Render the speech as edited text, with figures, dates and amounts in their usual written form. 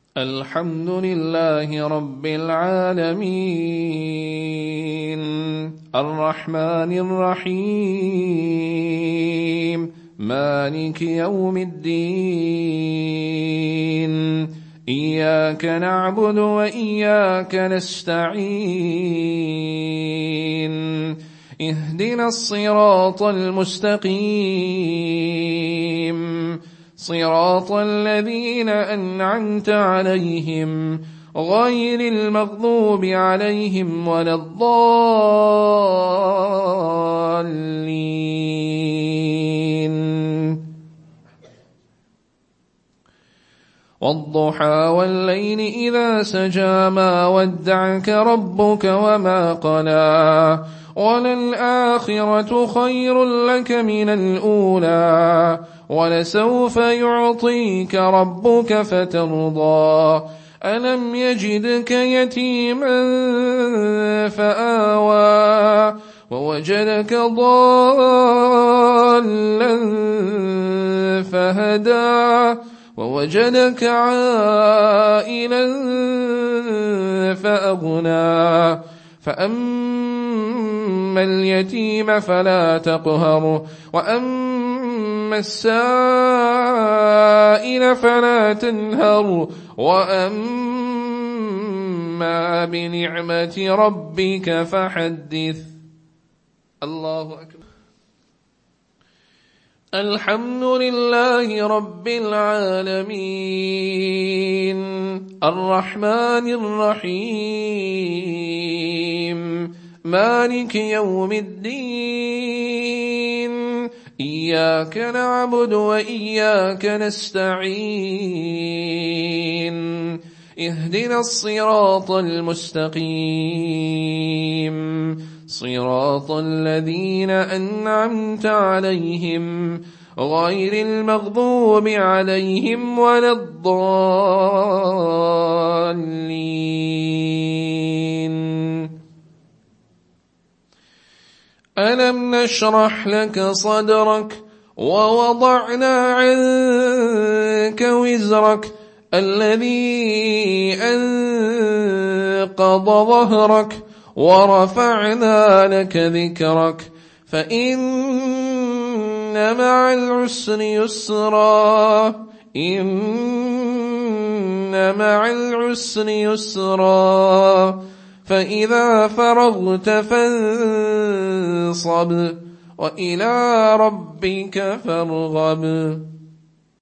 الحمد لله رب العالمين الرحمن الرحيم مالك يوم الدين إياك نعبد وإياك نستعين اهدنا الصراط المستقيم صراط الذين أنعمت عليهم غير المغضوب عليهم ولا الضالين والضحى والليل إذا سجى ما ودعك ربك وما قلى وللآخرة خير لك من الأولى ولسوف يعطيك ربك فترضى ألم يجدك يتيما فآوى ووجدك ضالا فهدى ووجدك عائلا فأغنى فأما اليتيم فلا تقهر وأما السائل فلا تنهر وأما بنعمة ربك فحدث. الله أكبر. الحمد لله رب العالمين الرحمن الرحيم مالك يوم الدين إياك نعبد وإياك نستعين اهدنا الصراط المستقيم صراط الذين أنعمت عليهم غير المغضوب عليهم ولا الضالين. ألم نشرح لك صدرك ووضعنا عنك وزرك الذي أنقض ظهرك ورفعنا لك ذكرك فإن مع العسر يسرا إن مع العسر يسرا فإذا فرغت فانصب وإلى ربك فارغب.